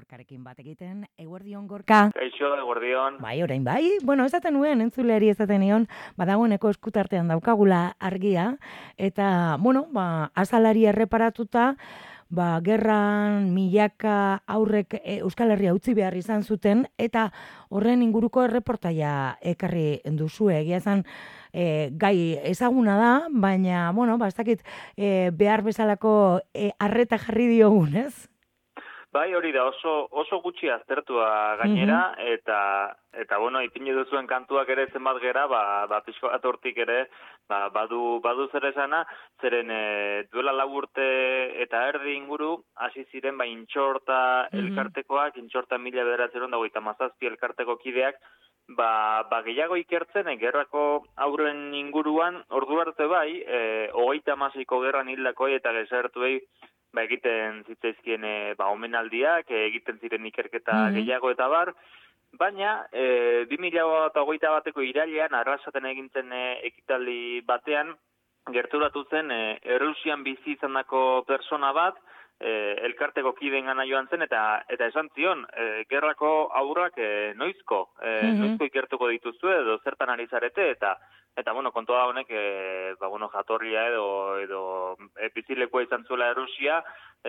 Gorkarekin bat egiten. Eguerdion, Gorka. Kaixo, eguerdion. Bai, orain bai. Bueno, esaten nuen, entzuleari esaten nion, badagoeneko eskutartean daukagula argia, eta, bueno, azalari erreparatuta, gerran milaka aurrek Euskal Herria utzi behar izan zuten, eta horren inguruko erreportaia ekarri duzue. Egia esan, gai ezaguna da, baina, bueno, ez dakit behar bezalako arreta jarri diogun, ez? Bai, hori da, oso gutxi aztertua gainera, eta bueno, ipini duzuen kantuak ere zenbat gera, pixko bat hortik ere, badu zer esana, zeren duela 4 urte eta erdi inguru, hasi ziren, intxorta elkartekoak, intxorta 1957 elkarteko kideak, gehiago ikertzen, gerrako aurren inguruan, ordu arte bai, 36ko gerran hildakoi eta desertuei, egiten zitzaizkien omenaldiak, egiten ziren ikerketa gehiago eta bar, baina 2021ko irailean Arrasaten egintzen ekitaldi batean gerturatu zen Errusian bizi izandako pertsona bat, elkarteko kideengana joan zen eta esan zion, gerrako aurrak noizko ikertuko dituzue edo zertan ari zarete eta bueno, kontua honek jatorria edo bizilekoa izan zuela Errusia,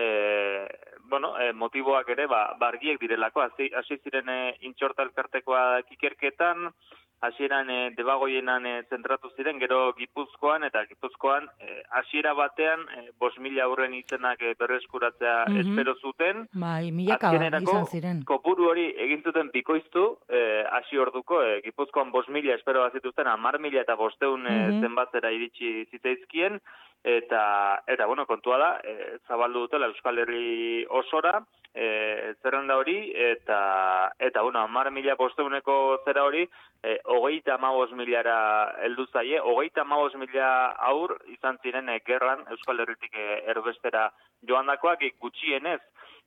motiboak ere argiek direlako, hasi ziren intxorta elkartekoak ikerketan, hasieran Debagoienan zentratu ziren, gero Gipuzkoan, eta Gipuzkoan hasiera batean 5.000 aurren izenak berreskuratzea espero zuten. Bai, milaka izan ziren. Kopuru hori egin zuten bikoiztu, hasi orduko, Gipuzkoan 5.000 espero bat zituzten, 10.000 eta 500 zenbatzera iritsi zitzaizkien, eta bueno, kontua da, zabaldu dutela Euskal Herri osora, zerrenda hori, eta bueno, 10.500ko zera hori, 35.000ra heldu zaie, 35.000 aur izan ziren gerran Euskal Herritik erbestera joandakoak, gutxienez.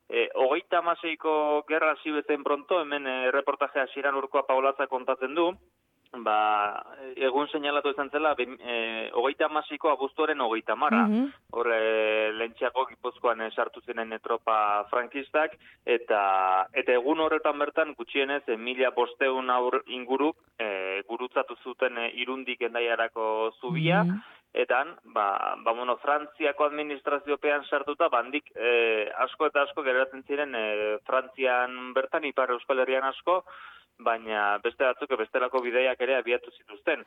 36ko gerra hasi bezain pronto, hemen reportajea hasieran Urkoa Paulatza kontatzen du, egun seinalatu izan zela, 36ko abuztuaren 30. Hor, lehentxeako Gipuzkoan sartu ziren tropa frankistak, eta egun horretan bertan gutxienez 1.500 aur inguruk gurutzatu zuten Irundik Hendaiarako zubia, eta Frantziako administraziopean sartuta, bandik asko eta asko geratzen ziren Frantzian bertan, Ipar Euskal Herrian asko, baina beste batzuk bestelako bideiak ere abiatu zituzten.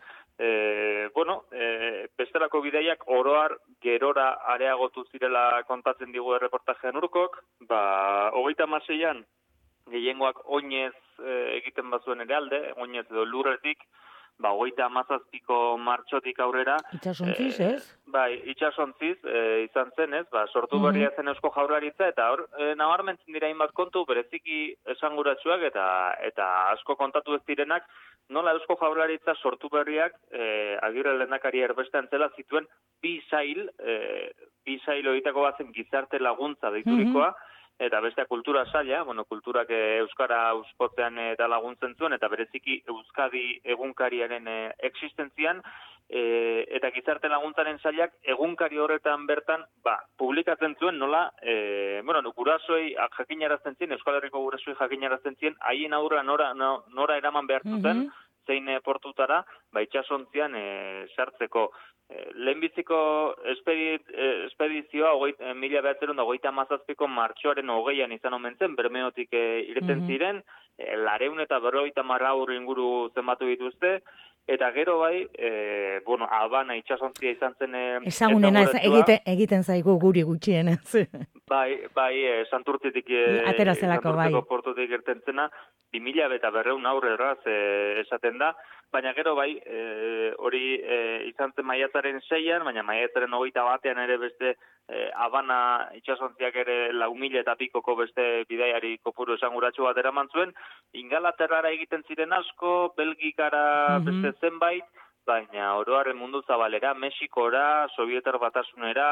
Bestelako bideiak oroar gerora areagotu zirela kontatzen digu erreportajean Urkok, 36an gehiengoak oinez egiten bazuen ere alde, oinez edo lurretik, 37ko martxotik aurrera. Itxasontziz, ez? Bai, itxasontziz izan zen, ez? Sortu berria zen Eusko Jaurlaritza, eta hor nabarmentzen dira hainbat kontu, bereziki esanguratsuak eta asko kontatu ez direnak, nola Eusko Jaurlaritza sortu berriak Agirre lehendakari erbestean zela zituen bi sail horietako bat zen gizarte laguntza deiturikoa, eta bestea kultura saila, kulturak euskara uspotzean eta laguntzen zuen, eta bereziki Euskadi egunkariaren existentzian, eta gizarte laguntzaren sailak egunkari horretan bertan, publikatzen zuen nola, gurasoei jakinarazten zien, Euskal Herriko gurasoei jakinarazten zien, haien aurra nora eraman behar zuten, zein portutara, itxasontzian sartzeko. Lehenbiziko espedizioa 1957ko martxoaren 20an izan omen zen, Bermeotik ireten ziren, 250 aur inguru zenbatu dituzte, eta gero bai, Habana itxasontzia izan zen... Ezagunena egiten zaigu guri gutxienez. Bai, Santurtzitik portutik irten zena, 2.200 aur erraz esaten da, baina gero bai, hori izan zen maiatzaren 6an, baina maiatzaren 21an ere beste Habana itxasontziak ere 4.000 eta pikoko beste bidaiari kopuru esanguratsu bat eraman zuen, Ingalaterrara egiten ziren asko, Belgikara beste zenbait, baina oroaren mundu zabalera, Mexikora, Sovietar Batasunera,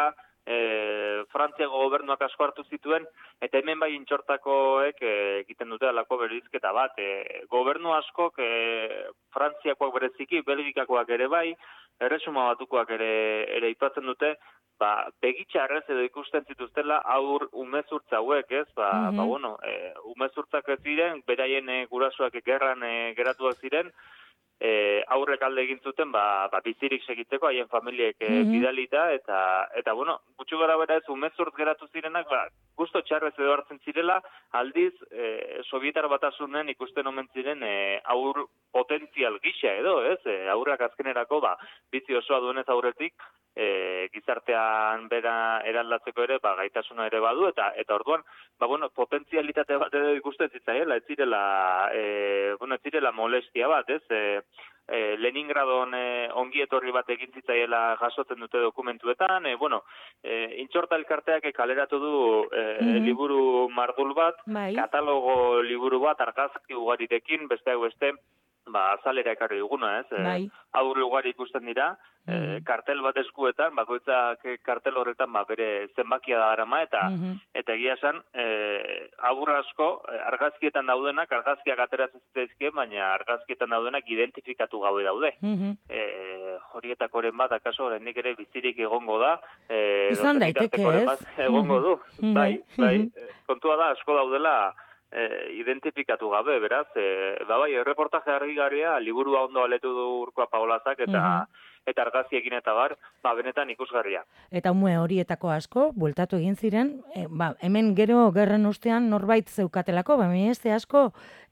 Frantziako gobernuak asko hartu zituen, eta hemen bai intxortakoek egiten dute alako berizketa bat. Gobernu askok, Frantziakoak bereziki, Belgikakoak ere bai, Erresuma Batukoak ere aipatzen dute, begitxarrez edo ikusten zituztela umezurtza hauek, ez? Umezurtzak ez ziren, beraien gurasoak gerran geratuak ziren, aurrek alde egin zuten, bizirik segitzeko, haien familiek bidalita, eta gutxu gara bera ez, umezurtz geratu zirenak, gusto txarrez edo hartzen zirela, aldiz, Sovietar Batasunen ikusten omen ziren aur potentzial gisa edo, ez? Aurrak azkenerako, bizi osoa duenez aurretik, gizartean bera eraldatzeko ere, gaitasuna ere badu, eta orduan, potentzialitate bat edo ikusten zitzaiela, ez zirela molestia bat, ez? Leningradon ongi etorri bat egin zitzaiela jasotzen dute dokumentuetan, intxorta elkarteak kaleratu du liburu mardul bat, katalogo liburu bat, argazki ugarirekin, besteak beste, azalera ekarri duguna, ez? Aurre ugari ikusten dira, kartel bat eskuetan, bakoitzak kartel horretan bere zenbakia da arama, eta egia esan, aurra asko, argazkietan daudenak, argazkiak ateratzen zitzaizkien, baina argazkietan daudenak identifikatu gabe daude. Horietakoren bat, akaso, oraindik ere bizirik egongo da. Izan daiteke, ez? Egongo du, bai. Kontua da, asko daudela, identifikatu gabe, beraz, erreportaje argigarria, liburua ondo aletu du Urkoa Paolazak, eta argazkiekin eta benetan ikusgarria. Eta ume horietako asko, bueltatu egin ziren, hemen gero gerren ostean norbait zeukatelako, beste asko,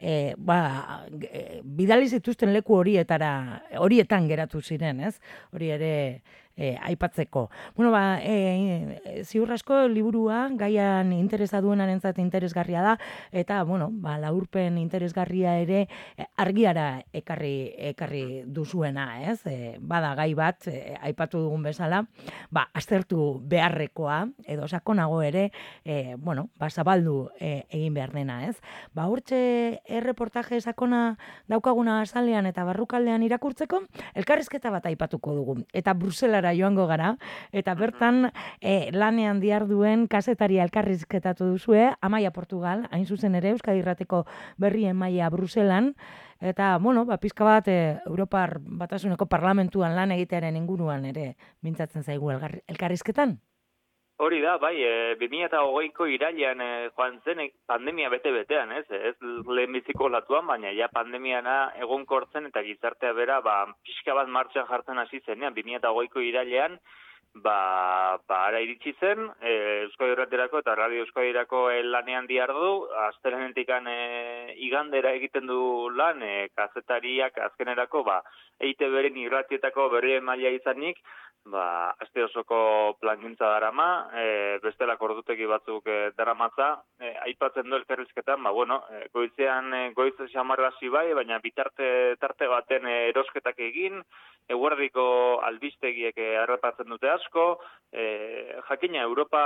bidali zituzten leku horietan geratu ziren, ez? Hori ere aipatzeko. Ziur asko liburua gaian interesa duenarentzat interesgarria da, eta, laurpen interesgarria ere argiara ekarri duzuena, ez? Bada gai bat, aipatu dugun bezala, aztertu beharrekoa, edo sakonago ere, zabaldu egin behar dena, ez? Hortxe erreportaje sakona daukaguna azalean eta barrukaldean irakurtzeko, elkarrizketa bat aipatuko dugu, eta Bruselara joango gara, eta bertan lanean diharduen kazetaria elkarrizketatu duzue, Amaia Portugal, hain zuzen ere, Euskadi Irrateko berrien maila Bruselan, eta, pizka bat Europar Batasuneko parlamentuan lan egitearen inguruan ere mintzatzen zaigu elkarrizketan. Hori da, 2020ko irailean joan zen pandemia bete-betean, ez lehenbiziko olatuan, baina ja pandemiana egonkortzen eta gizartea bera, pixka bat martxan jartzen hasi zenean, 2020ko irailean, ara iritsi zen, Euskadi Irraterako eta Radio Euskadirako lanean dihardu, astelehenetikan igandera egiten du lan, kazetariak azkenerako, EITB-ren irratietako berrien maila izanik, aste osoko plangintza darama, bestelako ordutegi batzuk daramatza, aipatzen du elkarrizketan, goiz xamarra hasi bai, baina tarte baten erosketak egin, eguerdiko albistegiek harrapatzen dute asko, jakina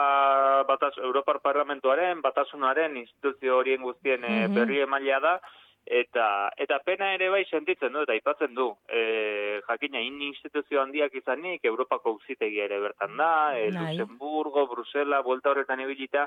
Europar Parlamentuaren, Batasunaren, instituzio horien guztien berri emailea da, eta pena ere bai sentitzen du, eta aipatzen du. Jakina, instituzio handiak izanik, Europako auzitegia ere bertan da, Luxemburgo, Brusela, buelta horretan ibilita,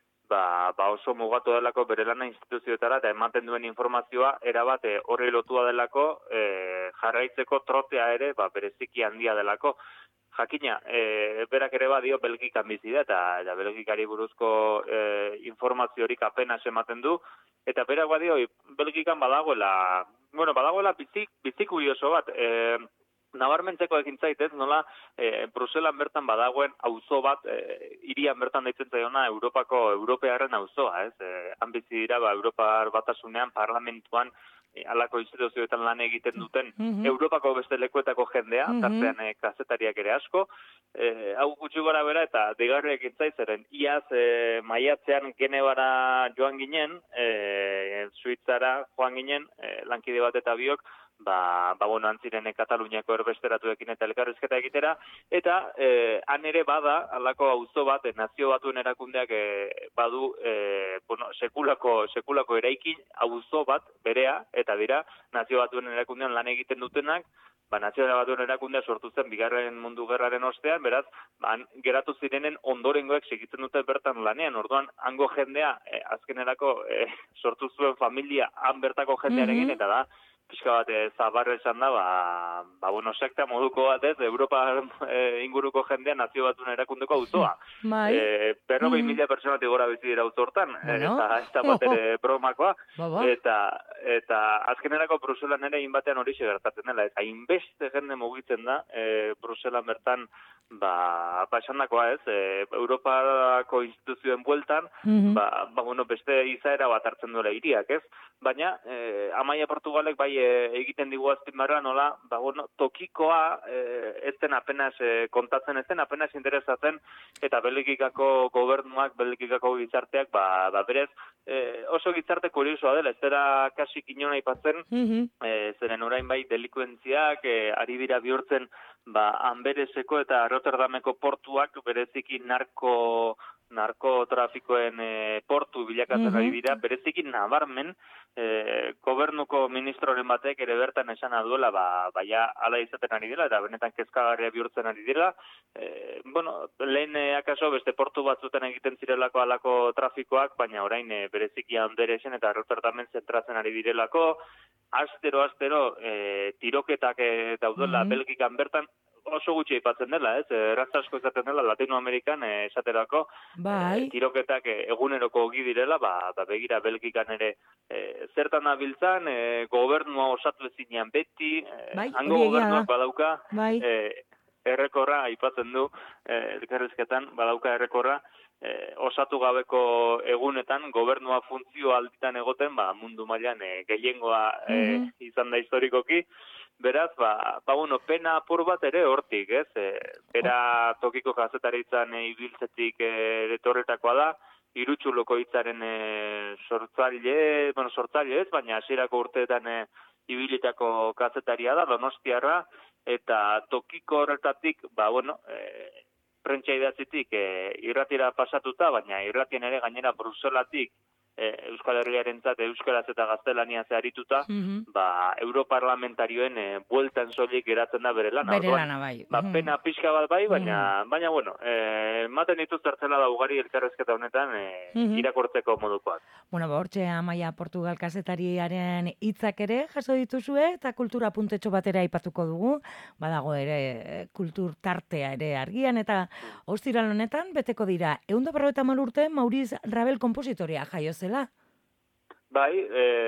oso mugatu delako bere lana instituzioetara, eta ematen duen informazioa, erabat horri lotua delako, jarraitzeko trotea ere, bereziki handia delako. Jakina, berak ere badio Belgikan bizi da, eta Belgikari buruzko informaziorik apenas ematen du, eta berak badio Belgikan badagoela bizi kurioso bat, nabarmentzeko egin zaitez, nola Bruselan bertan badagoen auzo bat, hirian bertan deitzen zaiona Europearren auzoa, ez? Han bizi dira, Europar Batasunean, parlamentuan, halako instituzioetan lan egiten duten Europako beste lekuetako jendea, tartean kazetariak ere asko, hau gutxi gara bera eta deigarriak intzaitzeren, iaz maiatzean Genebara joan ginen, Suitzara joan ginen, lankide bat eta biok, bueno, antziren Kataluniako erbesteratuekin eta elkarrizketa egitera, eta han ere bada, alako auzo bat, nazio batuen erakundeak badu, bueno, sekulako eraikin auzo bat berea, eta dira, nazio batuen erakundean lan egiten dutenak, nazio batuen erakundea sortu zen Bigarren Mundu Gerraren ostean, beraz, geratu zirenen ondorengoek segitzen dute bertan lanean, orduan, hango jendea, azkenerako sortu zuen familia, han bertako jendearekin, eta da, pixka bat zabarra esan da, bueno, sekta moduko bat ez, Europa inguruko jendea nazio batuen erakundeko auzoa. Berrogei mila personatik gora bizi dira auzo hortan, eta ez da bat ere bromakoa, eta azkenerako Bruselan ere inbatean hori gertatzen dela, eta hainbeste jende mugitzen da, Bruselan bertan, esan dakoa ez, Europako instituzioen bueltan, bueno, beste izaera bat hartzen duela hiriak ez, baina Amaia Portugalek bai egiten digu azpimarra nola, bueno, tokikoa ez den apenas kontatzen, ez den apenas interesatzen, eta Belgikako gobernuak, Belgikako gizarteak, berez, oso gizarte kuriosoa dela, ez dela kasik inon aipatzen, zeren orain bai delikuentziak, ari dira bihurtzen, Anbereseko eta Rotterdameko portuak bereziki narkotrafikoen portu bilakatzen ari dira, bereziki nabarmen, gobernuko ministroren batek ere bertan esan duela, ja ala izaten ari dela, eta benetan kezkagarria bihurtzen ari dira. Bueno, lehen akaso beste portu batzuten egiten zirelako alako trafikoak, baina orain bereziki Anderesen eta Rotterdamen zentratzen ari direlako, astero tiroketak daudela Belgikan bertan, oso gutxi aipatzen dela, ez? Erraz asko izaten dela Latinoamerikan esaterako tiroketak eguneroko ogi direla, begira Belgikan ere zertan nabiltzan, gobernua osatu ezinean beti, hango gobernuak badauka, errekorra aipatzen du, elkarrizketan badauka errekorra, osatu gabeko egunetan, gobernua funtzio alditan egoten, mundu mailan gehiengoa izan da historikoki, beraz, bueno, pena apur bat ere hortik, ez? Bera tokiko kazetaritzan ibiltzetik etorretakoa da, Irutxuloko hitzaren sortzaile ez, baina hasierako urteetan ibilitako kazetaria da, Donostiarra, eta tokiko horretatik, bueno, prentsa idatzitik irratira pasatuta, baina irratien ere gainera Bruselatik Euskal Herriarentzat euskaraz eta gaztelaniaz arituta, europarlamentarioen bueltan soilik geratzen da bere lana. Bere lana, bai. Pena pixka bat bai, baina bueno, ematen dituz zertzela da ugari elkarrezketa honetan irakortzeko modukoak. Bueno, hortxe Amaia Portugal kazetariaren hitzak ere jaso dituzue, eta kultura puntetxo batera aipatuko dugu, badago ere kultur tartea ere argian, eta ostiral honetan beteko dira, 150 urte Maurice Ravel kompositorea jaio zela. Bai,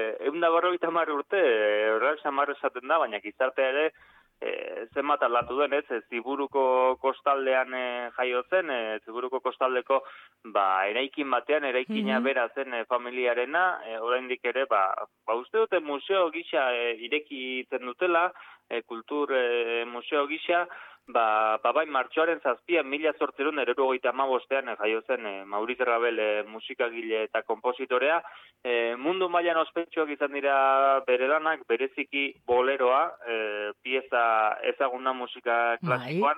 150 urte, horrela samar esaten da, baina gizartea ere zenbat aldatu den, ez, Ziburuko kostaldean jaio zen, Ziburuko kostaldeko eraikin batean, eraikina bera zen familiarena, oraindik ere, uste dute museo gisa irekitzen dutela, kultur museo gisa, bai martxoaren 7 1875 jaio zen Maurice Ravel musikagile eta kompositorea. Mundu mailan ospetsuak izan dira bere lanak, bereziki boleroa, pieza ezaguna musika klasikoan,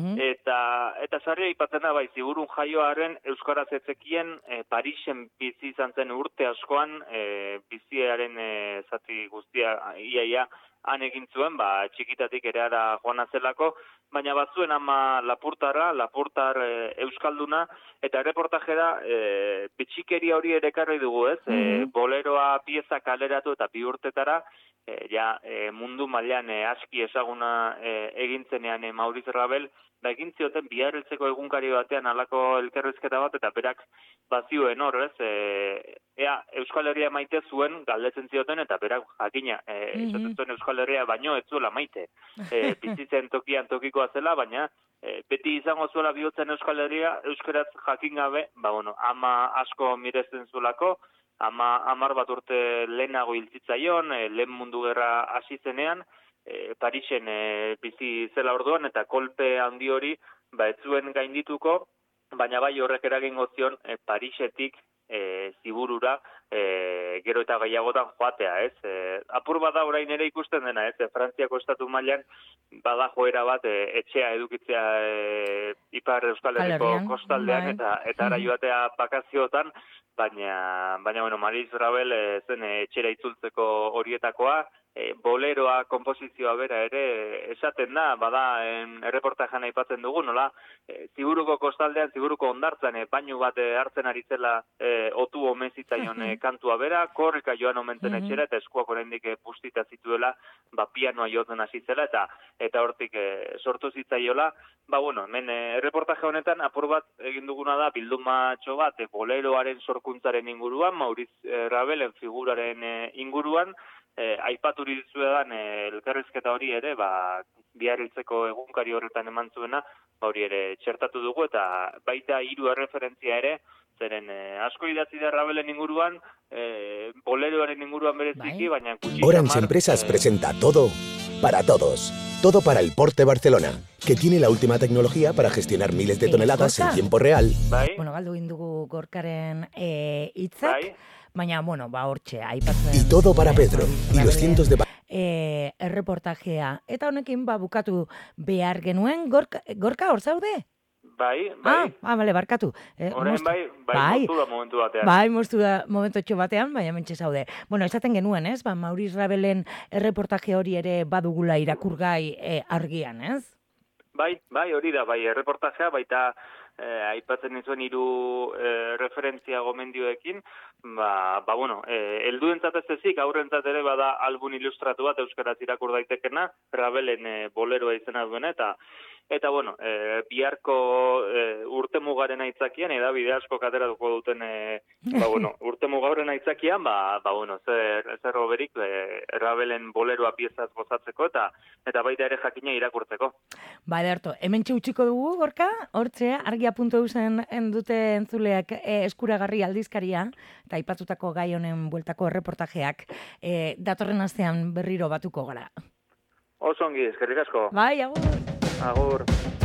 eta sarri aipatzen da bai Ziburun jaioaren euskaraz etzekien Parisen bizi izan zen urte askoan, biziaren zati guztia iaia han egin zuen, txikitatik ere ara joan zelako, baina batzuen ama lapurtar euskalduna, eta erreportajera bitxikeria hori ere ekarri dugu, ez? Boleroa pieza kaleratu eta 2 urtetara, mundu mailan aski ezaguna egintzenean Maurice Ravel, egin zioten Biarritzeko egunkari batean halako elkarrizketa bat, eta berak bazioen hor, ez? Euskal Herria maite zuen galdetzen zioten, eta berak jakina, esaten zuen Euskal Herria baino ez zuela maite. Bizitzen tokian tokikoa zela, baina beti izango zuela bihotzen Euskal Herria, euskaraz jakin gabe, ama asko miresten zuelako, 10 bat urte lehenago hiltzitzaion, lehen mundu gerra hasi zenean, Parisen bizi zela orduan, eta kolpe handi hori ez zuen gaindituko, baina bai horrek eragingo zion Parisetik Ziburura gero eta gehiagotan joatea, ez? Apur bada orain ere ikusten dena, ez? Frantziako estatu mailan bada joera bat etxea edukitzea Ipar Euskal Herriko kostaldean eta ara joatea bakaziotan, baina bueno, Maurice Ravel zen etxera itzultzeko horietakoa, boleroa konposizioa bera ere esaten da, bada erreportajean aipatzen dugu, nola Ziburuko kostaldean, Ziburuko hondartzan bainu bat hartzen ari zela otu omezitzaion kantua bera, korrika joan omentzen etxera eta eskuak oraindik pustita zituela, pianoa jotzen hasi zela eta hortik sortu zitzaiola. Bueno, hemen erreportaje honetan apur bat egin duguna da bildumatxo bat boleroaren sorkuntzaren inguruan, Maurice Ravelen figuraren inguruan, aipaturi dizuedan elkarrizketa hori ere, Biarritzeko egunkari horretan eman zuena, hori ere txertatu dugu, eta baita 3 erreferentzia ere, zeren asko idatzi da Ravelen inguruan, boleroaren inguruan bereziki, baina gutxi. Orange Empresas presenta todo para todos. Todo para el Port de Barcelona, que tiene la última tecnología para gestionar miles de toneladas en tiempo real. Bueno, galdu indugu Gorkaren hitzak, baina, hortxe, aipatzen. Y todo para Pedro, y los cientos de... Erreportajea. Eta honekin, bukatu behar genuen. Gorka, hor zaude? Bai. Bale, barkatu. Horen moztu da momentu batean. Moztu da momentu batean, baina mentxe zaude. Bueno, esaten genuen, ez? Maurice Ravelen erreportaje hori ere badugula irakurgai argian, ez? Bai, hori da, erreportajea, baita aipatzen nizuen 3 referentzia gomendioekin, helduentzat ez ezik, aurrentzat ere bada album ilustratu bat euskaraz irakur daitekena, Ravelen boleroa izena duena, eta biharko urtemugaren aitzakian, edabide asko kateratuko duten, urtemugaren aitzakian, zer oberik Ravelen boleroa piezaz gozatzeko, eta baita ere jakina irakurtzeko. Ederto, hemen txutsiko dugu, Gorka, hortxe, argia.eusen dute entzuleak eskuragarri aldizkaria, eta aipatutako gai honen bueltako erreportajeak, datorren astean berriro batuko gara. Oso ongi, eskerrik asko. Bai, agur. Agur.